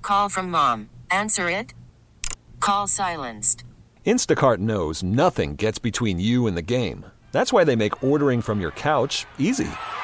Call from mom. Answer it. Call silenced. Instacart knows nothing gets between you and the game. That's why they make ordering from your couch easy.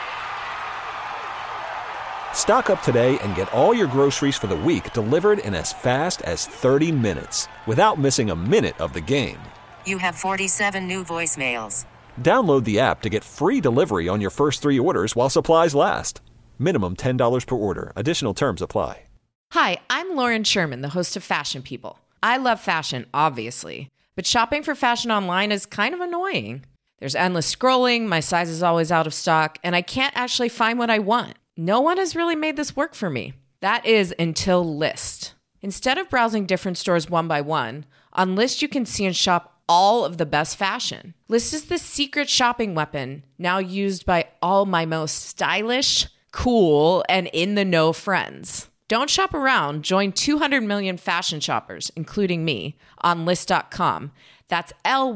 Stock up today and get all your groceries for the week delivered in as fast as 30 minutes without missing a minute of the game. You have 47 new voicemails. Download the app to get free delivery on your first 3 orders while supplies last. Minimum $10 per order. Additional terms apply. Hi, I'm Lauren Sherman, the host of Fashion People. I love fashion, obviously, but shopping for fashion online is kind of annoying. There's endless scrolling, my size is always out of stock, and I can't actually find what I want. No one has really made this work for me. That is until Lyst. Instead of browsing different stores one by one, on Lyst you can see and shop all of the best fashion. Lyst is the secret shopping weapon now used by all my most stylish, cool, and in-the-know friends. Don't shop around. Join 200 million fashion shoppers, including me, on Lyst.com. That's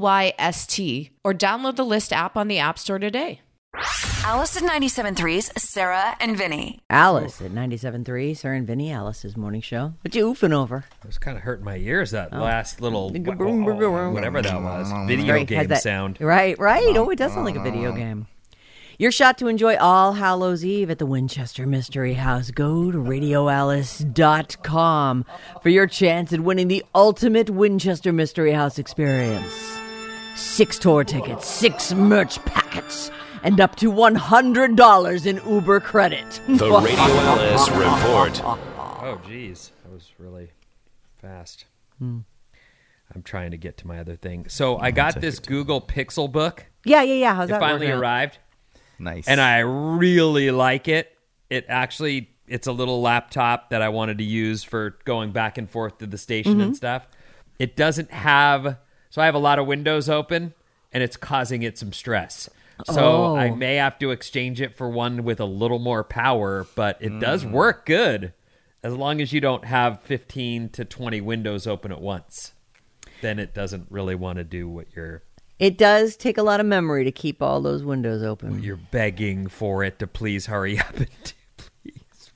Lyst, or download the Lyst app on the App Store today. Alice at 97.3's Sarah and Vinny. Alice at 97.3, Sarah and Vinny, Alice's morning show. What you oofing over? It was kind of hurting my ears, that last little, whatever that was, video game sound. Right. Oh, it does sound like a video game. Your shot to enjoy All Hallows Eve at the Winchester Mystery House. Go to radioalice.com for your chance at winning the ultimate Winchester Mystery House experience. 6 tour tickets, 6 merch packets, and up to $100 in Uber credit. The Radio Alice Report. Oh, geez. That was really fast. I'm trying to get to my other thing. So I got this Google Pixel book. Yeah. How's that? It finally arrived. Nice. And I really like it. It's a little laptop that I wanted to use for going back and forth to the station and stuff. It doesn't have, so I have a lot of windows open and it's causing it some stress. So I may have to exchange it for one with a little more power, but it does work good as long as you don't have 15 to 20 windows open at once. Then it doesn't really want to do what you're... It does take a lot of memory to keep all those windows open. You're begging for it to please hurry up and do, please.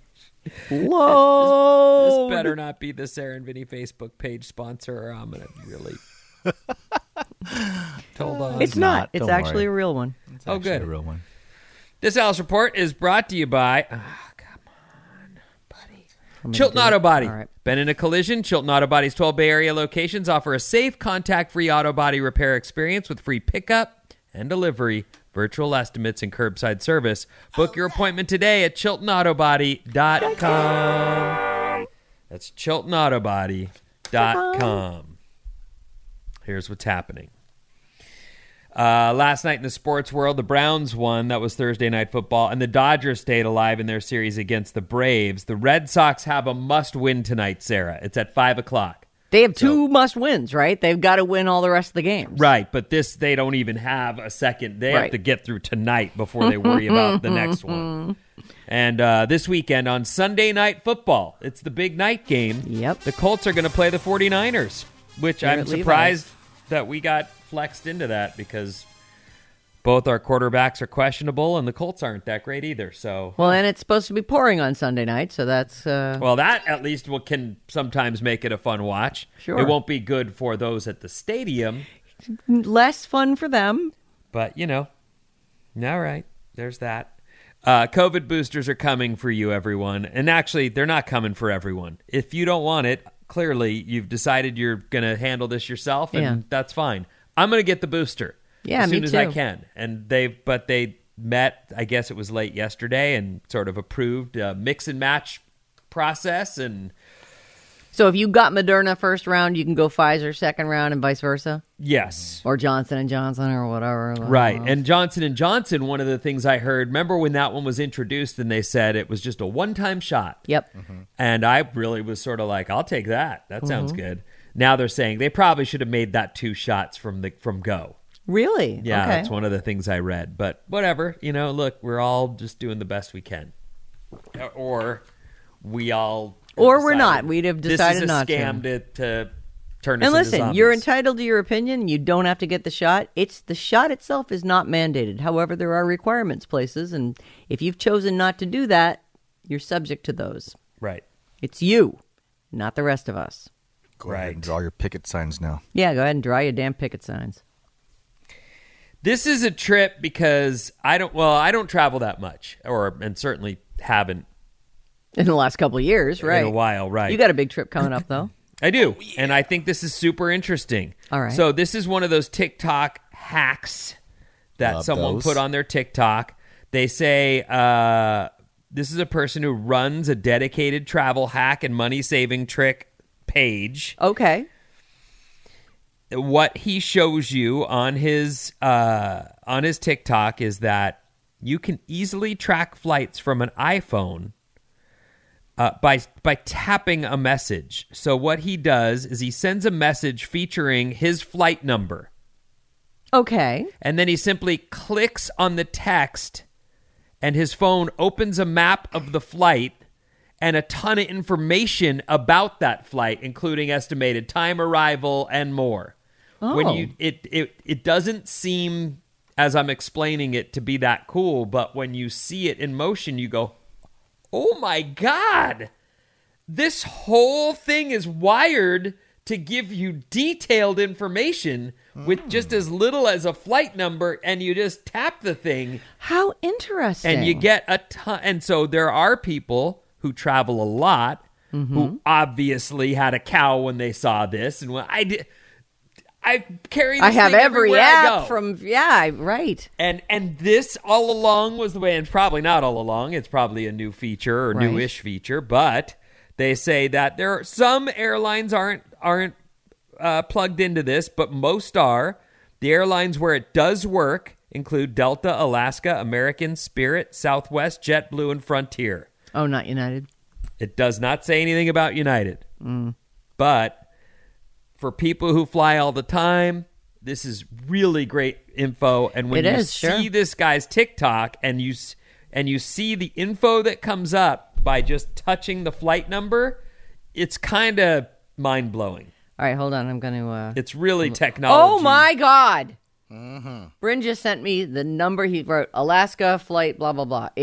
Whoa! This better not be the Sarah and Vinny Facebook page sponsor, or I'm going to really... Hold on. It's not. It's actually a real one. It's good. A real one. This Alice Report is brought to you by... Chilton Auto Body. All right. Been in a collision? Chilton Auto Body's 12 Bay Area locations offer a safe, contact-free auto body repair experience with free pickup and delivery, virtual estimates, and curbside service. Book your appointment today at ChiltonAutoBody.com. That's ChiltonAutoBody.com. Here's what's happening. Last night in the sports world, the Browns won. That was Thursday Night Football. And the Dodgers stayed alive in their series against the Braves. The Red Sox have a must-win tonight, Sarah. It's at 5 o'clock. They have 2 must-wins, right? They've got to win all the rest of the games. Right, but they don't even have a second. They have to get through tonight before they worry about the next one. And this weekend on Sunday Night Football, it's the big night game. Yep. The Colts are going to play the 49ers, which I'm surprised that we got flexed into that because both our quarterbacks are questionable and the Colts aren't that great either. So and it's supposed to be pouring on Sunday night, so that's well, that at least can sometimes make it a fun watch. Sure. It won't be good for those at the stadium. Less fun for them. But, all right, there's that. COVID boosters are coming for you, everyone. And actually, they're not coming for everyone. If you don't want it, clearly you've decided you're going to handle this yourself, and that's fine. I'm going to get the booster as soon as I can. And they met, I guess it was late yesterday, and sort of approved a mix and match process. And so if you got Moderna first round, you can go Pfizer second round and vice versa? Yes. Or Johnson & Johnson or whatever. Right. And Johnson & Johnson, one of the things I heard, remember when that one was introduced and they said it was just a one-time shot? Yep. And I really was sort of like, I'll take that. That sounds good. Now they're saying they probably should have made that 2 shots from go. Really? Yeah, okay. That's one of the things I read. But whatever, look, we're all just doing the best we can. Or we all... Or we're not. We'd have decided not to. This is a scam to turn us and into listen, zombies. you're entitled to your opinion. You don't have to get the shot. The shot itself is not mandated. However, there are requirements places, and if you've chosen not to do that, you're subject to those. Right. It's you, not the rest of us. Go ahead and draw your picket signs now. Yeah, go ahead and draw your damn picket signs. This is a trip because I don't travel that much, and certainly haven't in the last couple of years, right? In a while, right? You got a big trip coming up, though. I do, and I think this is super interesting. All right. So this is one of those TikTok hacks that someone put on their TikTok. They say this is a person who runs a dedicated travel hack and money-saving trick page. Okay. What he shows you on his TikTok is that you can easily track flights from an iPhone by tapping a message. So what he does is he sends a message featuring his flight number. Okay. And then he simply clicks on the text, and his phone opens a map of the flight and a ton of information about that flight, including estimated time arrival and more. Oh. When it doesn't seem, as I'm explaining it, to be that cool, but when you see it in motion, you go, oh my God, this whole thing is wired to give you detailed information with just as little as a flight number, and you just tap the thing. How interesting. And you get a ton. And so there are people who travel a lot who obviously had a cow when they saw this. And when I carry this I have thing every everywhere I app go. from, right. And this all along was the way, and probably not all along. It's probably a new feature or Right. newish feature, but they say that there are some airlines aren't plugged into this, but most are. The airlines where it does work include Delta, Alaska, American, Spirit, Southwest, JetBlue, and Frontier. Oh, not United. It does not say anything about United. But for people who fly all the time, this is really great info. And when you see this guy's TikTok and you see the info that comes up by just touching the flight number, it's kind of mind-blowing. All right, hold on. I'm going to... It's really technology. Oh, my God. Bryn just sent me the number. He wrote Alaska flight, blah, blah, blah.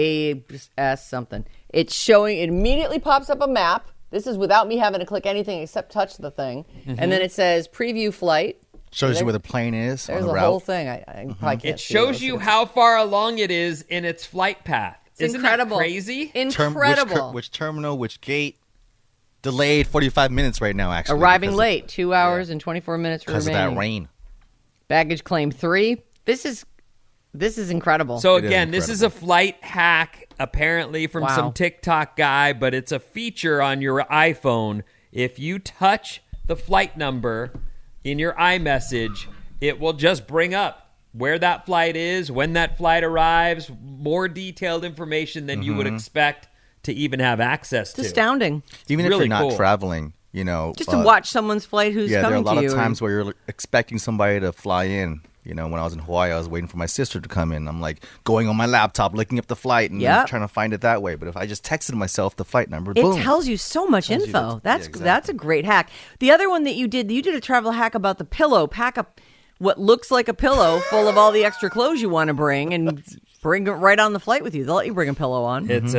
AS something. It's showing... It immediately pops up a map. This is without me having to click anything except touch the thing. And then it says preview flight. Shows you where the plane is. There's on the a route. whole thing. I probably can't It see shows you how far along it is in its flight path. Isn't incredible. that crazy? Incredible. Which terminal, which gate. Delayed 45 minutes right now, actually. Arriving late, 2 hours and 24 minutes remaining. Because of that rain. Baggage claim 3. This is incredible. So again, this is a flight hack, apparently from Wow. some TikTok guy, but it's a feature on your iPhone. If you touch the flight number in your iMessage, it will just bring up where that flight is, when that flight arrives, more detailed information than you would expect to even have access to. It's astounding. Even if really you're not cool. traveling, you know. Just to watch someone's flight who's there are a coming lot to you. of times where you're expecting somebody to fly in. You know, when I was in Hawaii, I was waiting for my sister to come in. I'm like going on my laptop, looking up the flight and trying to find it that way. But if I just texted myself the flight number, boom. It tells you so much Tells you info. that- That's a great hack. The other one that you did a travel hack about the pillow. Pack up what looks like a pillow full of all the extra clothes you want to bring and bring it right on the flight with you. They'll let you bring a pillow on. It's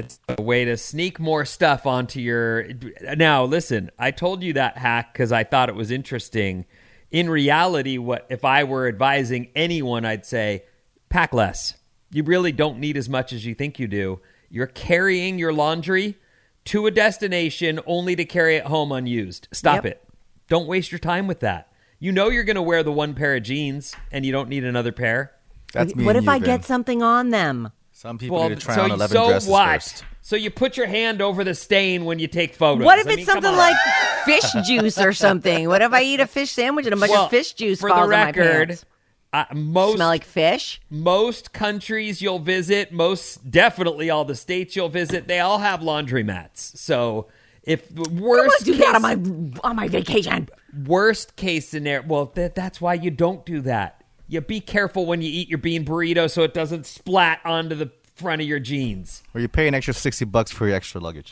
a way to sneak more stuff onto your... Now, listen, I told you that hack because I thought it was interesting. In reality, if I were advising anyone, I'd say, pack less. You really don't need as much as you think you do. You're carrying your laundry to a destination only to carry it home unused. Stop it. Don't waste your time with that. You know you're going to wear the one pair of jeans and you don't need another pair. That's me What and if you, I Vin. get something on them? Some people need to try on 11 so dresses what? first. So you put your hand over the stain when you take photos. What if I it's mean, something come on. like fish juice or something? What if I eat a fish sandwich and a bunch of fish juice for falls the on my record, pants? Most Smell like fish? Most countries you'll visit, most definitely all the states you'll visit, they all have laundromats. So if the I want worst to do case, that on my vacation. worst case scenario, well, that's why you don't do that. You be careful when you eat your bean burrito so it doesn't splat onto the front of your jeans. Or you pay an extra $60 for your extra luggage.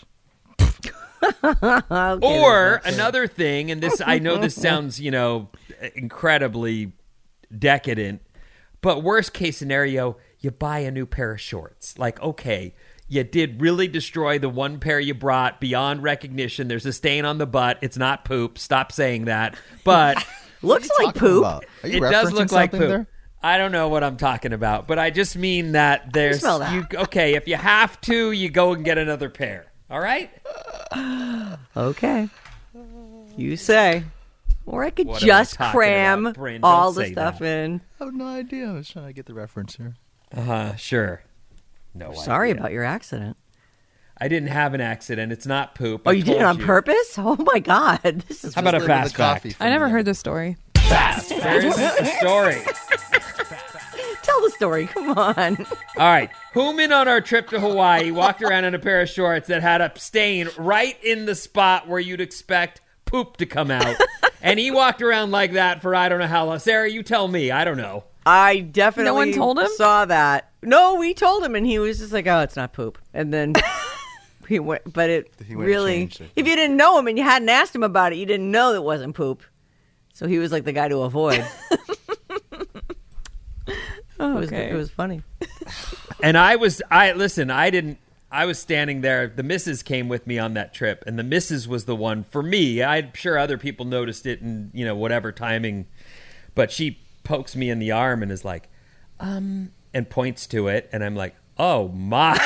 Or another thing, and this I know this sounds, incredibly decadent, but worst case scenario, you buy a new pair of shorts. Like, okay, You did really destroy the one pair you brought beyond recognition. There's a stain on the butt. It's not poop. Stop saying that. But looks like poop. It does look like poop. There? I don't know what I'm talking about, but I just mean that there's okay, if you have to, you go and get another pair. All right? Okay. You say. Or I could just cram all the stuff in. I have no idea. I was trying to get the reference here. Sure. No Sorry idea. about your accident. I didn't have an accident. It's not poop. Oh, you did it on purpose? Oh, my God. This is How about a fast fact? I never heard this story. Fast. There's a story. Tell the story. Come on. All right. Hooman on our trip to Hawaii walked around in a pair of shorts that had a stain right in the spot where you'd expect poop to come out. And he walked around like that for I don't know how long. Sarah, you tell me. I don't know. I definitely no one told him? Saw that. No, we told him, and he was just like, oh, it's not poop. And then he went, but it really, if you didn't know him and you hadn't asked him about it, you didn't know it wasn't poop. So he was like the guy to avoid. Okay. It was funny. And I was standing there. The missus came with me on that trip, and the missus was the one for me. I'm sure other people noticed it in, whatever timing, but she pokes me in the arm and is like, and points to it, and I'm like, oh my.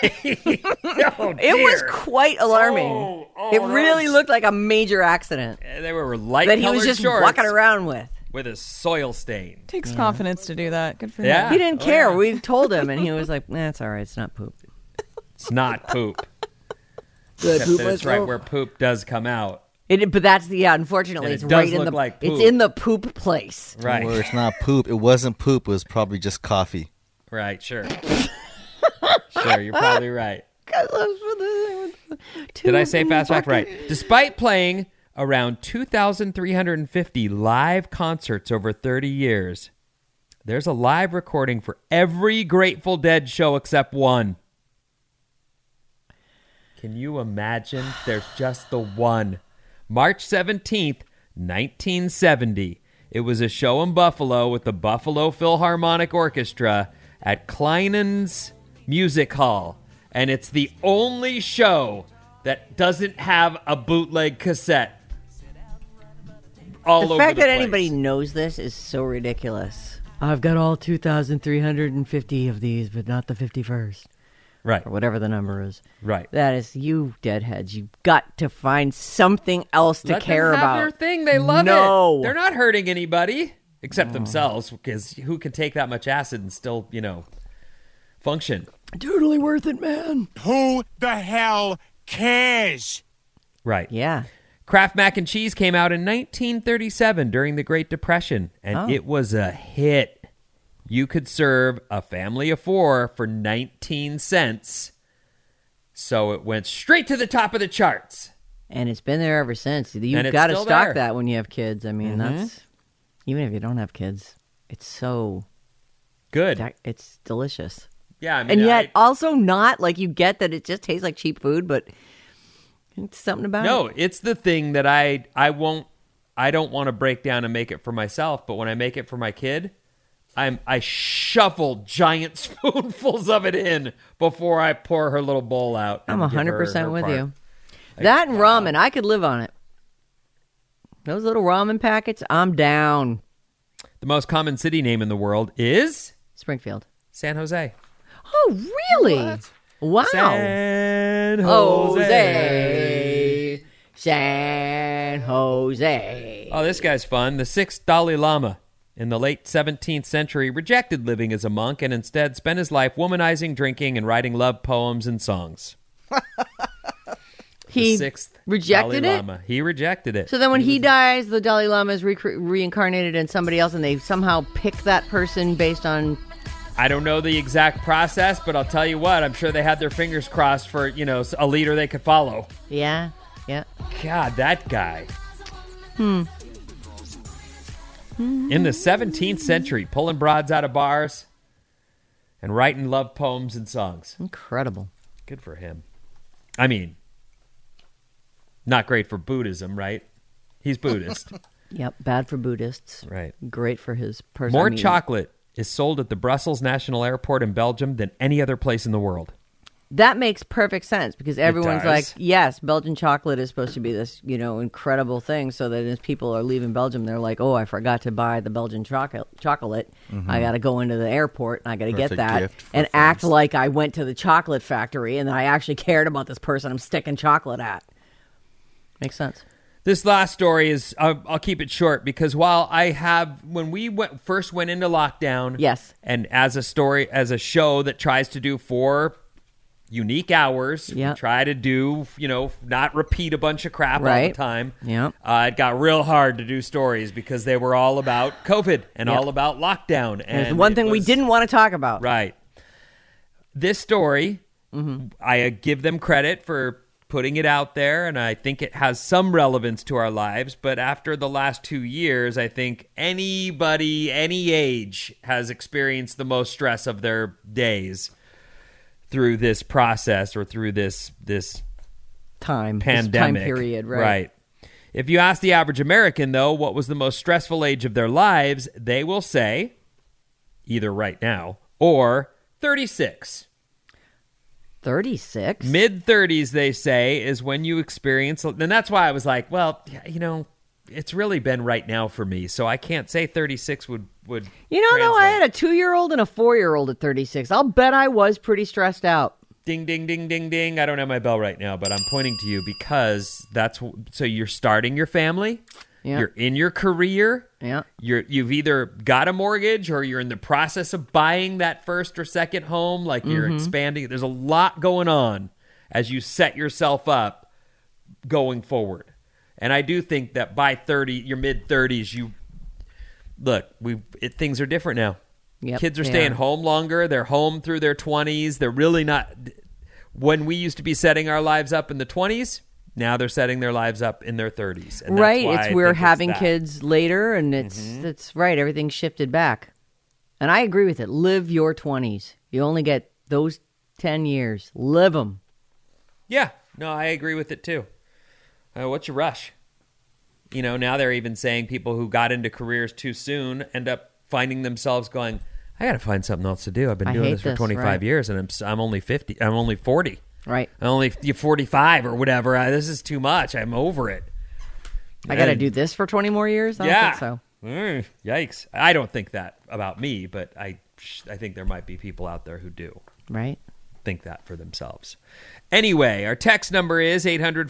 It was quite alarming. It really looked like a major accident. They were light that he was just walking around with a soil stain. Takes confidence to do that. Good for him. Yeah. He didn't care. Yeah. We told him, and he was like, it's all right. It's not poop. It's not poop. It's right where poop does come out. But that's unfortunately, and it's right in the like it's in the poop place. Right. Where it's not poop. It wasn't poop. It was probably just coffee. Right, sure. Sure, you're probably right. Did I say fast fact right? Despite playing around 2,350 live concerts over 30 years, there's a live recording for every Grateful Dead show except one. Can you imagine? There's just the one. March 17th, 1970. It was a show in Buffalo with the Buffalo Philharmonic Orchestra at Kleinen's Music Hall. And it's the only show that doesn't have a bootleg cassette. The fact that anybody knows this is so ridiculous. I've got all 2,350 of these, but not the 51st. Right. Or whatever the number is. Right. That is, you deadheads. You've got to find something else to care Let them about. have their thing. They love it. They're not hurting anybody except themselves, because who can take that much acid and still, function? Totally worth it, man. Who the hell cares? Right. Yeah. Kraft Mac and Cheese came out in 1937 during the Great Depression, and it was a hit. You could serve a family of 4 for 19 cents. So it went straight to the top of the charts. And it's been there ever since. You've got to stock that when you have kids. I mean, that's, even if you don't have kids, it's so good. It's delicious. Yeah, I mean, and yet also not like you get that it just tastes like cheap food, but it's something about it. No, it's the thing that I don't want to break down and make it for myself, but when I make it for my kid, I shovel giant spoonfuls of it in before I pour her little bowl out. I'm 100% with you. That and ramen, I could live on it. Those little ramen packets, I'm down. The most common city name in the world is? Springfield. San Jose. Oh, really? What? Wow. San Jose. San Jose. Oh, this guy's fun. The 6th Dalai Lama in the late 17th century rejected living as a monk and instead spent his life womanizing, drinking, and writing love poems and songs. He rejected Dalai it? Lama. He rejected it. So then when he dies, the Dalai Lama is reincarnated in somebody else, and they somehow pick that person based on... I don't know the exact process, but I'll tell you what, I'm sure they had their fingers crossed for, a leader they could follow. Yeah, yeah. God, that guy. In the 17th century, pulling broads out of bars and writing love poems and songs. Incredible. Good for him. I mean, not great for Buddhism, right? He's Buddhist. Yep, bad for Buddhists. Right. Great for his personal... More chocolate is sold at the Brussels National Airport in Belgium than any other place in the world. That makes perfect sense because everyone's does. like, yes, Belgian chocolate is supposed to be this, incredible thing. So that as people are leaving Belgium, they're like, oh, I forgot to buy the Belgian chocolate. I got to go into the airport and I got to get Perfect that gift for and friends. act like I went to the chocolate factory and that I actually cared about this person I'm sticking chocolate at. Makes sense. This last story is, I'll keep it short because when we first went into lockdown, yes, and as a show that tries to do 4 unique hours, we try to do, not repeat a bunch of crap all the time. Yeah, it got real hard to do stories because they were all about COVID and all about lockdown. And there's one thing we didn't want to talk about. Right. This story, I give them credit for putting it out there, and I think it has some relevance to our lives. But after the last 2 years, I think anybody, any age, has experienced the most stress of their days through this process or through this pandemic this time period. Right. If you ask the average American, though, what was the most stressful age of their lives, they will say either right now or 36. 36? Mid-30s, they say, is when you experience... And that's why I was like, well, it's really been right now for me, so I can't say 36 would though, I had a 2-year-old and a 4-year-old at 36. I'll bet I was pretty stressed out. Ding, ding, ding, ding, ding. I don't have my bell right now, but I'm pointing to you because so you're starting your family. Yeah. You're in your career. Yeah. You've either got a mortgage or you're in the process of buying that first or second home. Like you're expanding. There's a lot going on as you set yourself up going forward. And I do think that by your mid-30s, things are different now. Yep, kids are staying home longer. They're home through their 20s. They're really not. When we used to be setting our lives up in the 20s, now they're setting their lives up in their 30s. And right. We're having kids later, and it's right. Everything's shifted back. And I agree with it. Live your 20s. You only get those 10 years. Live them. Yeah. No, I agree with it too. What's your rush? Now they're even saying people who got into careers too soon end up finding themselves going, I got to find something else to do. I've been doing this for 25 years, and I'm only 50. I'm only 40. Right. I'm only 45 or whatever. This is too much. I'm over it. I got to do this for 20 more years? I don't think so. Yikes. I don't think that about me, but I think there might be people out there who do. Right. Think that for themselves. Anyway, our text number is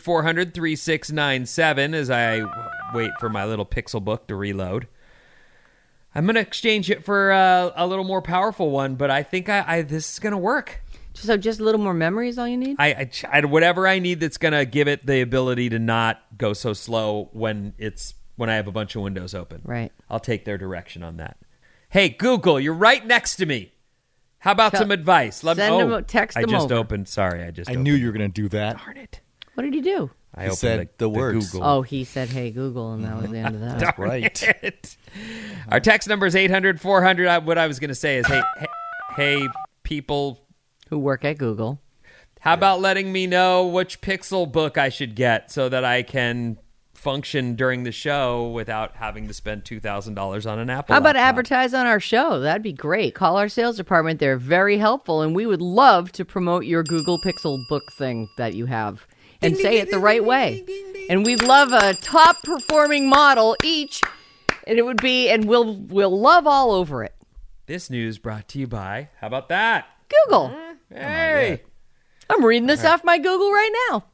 800-400-3697 as I wait for my little Pixel book to reload. I'm going to exchange it for a little more powerful one, but I think this is going to work. So just a little more memory is all you need? I whatever I need that's going to give it the ability to not go so slow when I have a bunch of windows open. Right. I'll take their direction on that. Hey, Google, you're right next to me. How about some advice? Text them over. I just opened. Sorry, I knew you were going to do that. Darn it. What did he do? I said the words. Google. Oh, he said, hey, Google, and that was the end of that. That's right. Our text number is 800-400. What I was going to say is, hey, people who work at Google, how about letting me know which Pixel book I should get so that I can function during the show without having to spend $2,000 on an Apple How about laptop. advertise on our show? That'd be great. Call our sales department. They're very helpful, and we would love to promote your Google Pixel book thing that you have and say it the right way. And we'd love a top performing model each, and it would be, and we'll love all over it. This news brought to you by, how about that? Google. Hey. I'm reading this off my Google right now.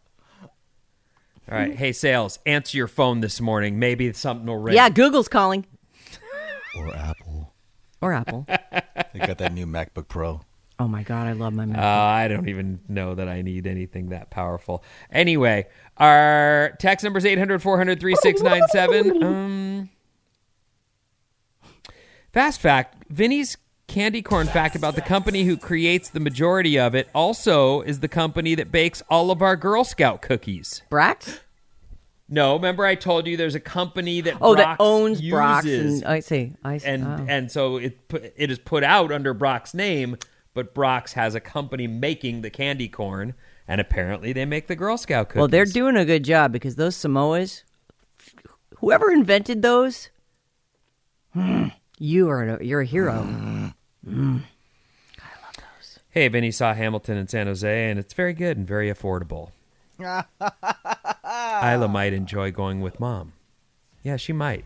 All right. Hey, sales, answer your phone this morning. Maybe something will ring. Yeah, Google's calling. Or Apple. They got that new MacBook Pro. Oh, my God. I love my MacBook. I don't even know that I need anything that powerful. Anyway, our text number is 800-400-3697. Fast fact, Vinny's candy corn fact about the company who creates the majority of it also is the company that bakes all of our Girl Scout cookies. Brax? No, remember I told you there's a company that that owns uses, Brock's. And I see. And so it is put out under Brock's name, but Brock's has a company making the candy corn, and apparently they make the Girl Scout cookies. Well, they're doing a good job because those Samoas, whoever invented those, you're a hero. I love those. Hey, Vinny saw Hamilton in San Jose, and it's very good and very affordable. Isla might enjoy going with Mom. Yeah, she might.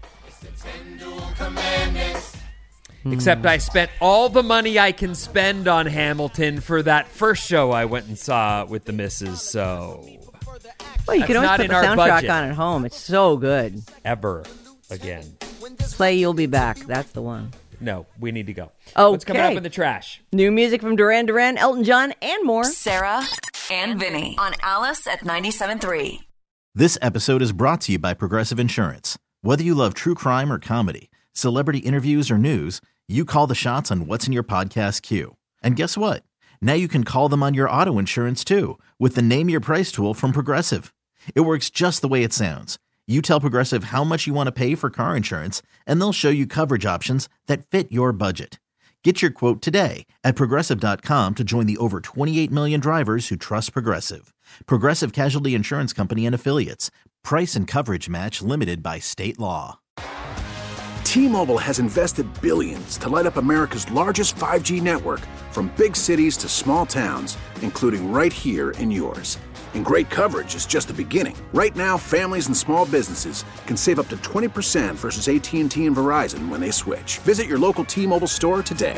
Except I spent all the money I can spend on Hamilton for that first show I went and saw with the missus, so... Well, you can always put the soundtrack on at home. It's so good. Ever again. Play You'll Be Back. That's the one. No, we need to go. Okay. What's coming up in the trash? New music from Duran Duran, Elton John, and more. Sarah and Vinny on Alice at 97.3. This episode is brought to you by Progressive Insurance. Whether you love true crime or comedy, celebrity interviews or news, you call the shots on what's in your podcast queue. And guess what? Now you can call them on your auto insurance too with the Name Your Price tool from Progressive. It works just the way it sounds. You tell Progressive how much you want to pay for car insurance, and they'll show you coverage options that fit your budget. Get your quote today at Progressive.com to join the over 28 million drivers who trust Progressive. Progressive Casualty Insurance Company and Affiliates. Price and coverage match limited by state law. T-Mobile has invested billions to light up America's largest 5G network, from big cities to small towns, including right here in yours. And great coverage is just the beginning. Right now, families and small businesses can save up to 20% versus AT&T and Verizon when they switch. Visit your local T-Mobile store today.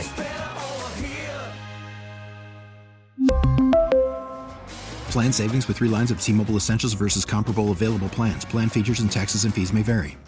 Plan savings with 3 lines of T-Mobile Essentials versus comparable available plans. Plan features and taxes and fees may vary.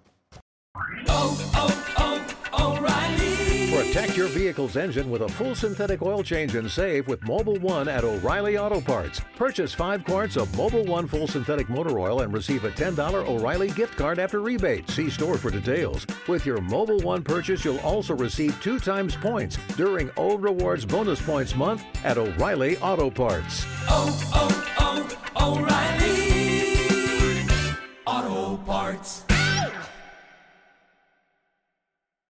Protect your vehicle's engine with a full synthetic oil change and save with Mobil 1 at O'Reilly Auto Parts. Purchase 5 quarts of Mobil 1 full synthetic motor oil and receive a $10 O'Reilly gift card after rebate. See store for details. With your Mobil 1 purchase, you'll also receive 2 times points during O Rewards Bonus Points Month at O'Reilly Auto Parts. O'Reilly Auto Parts.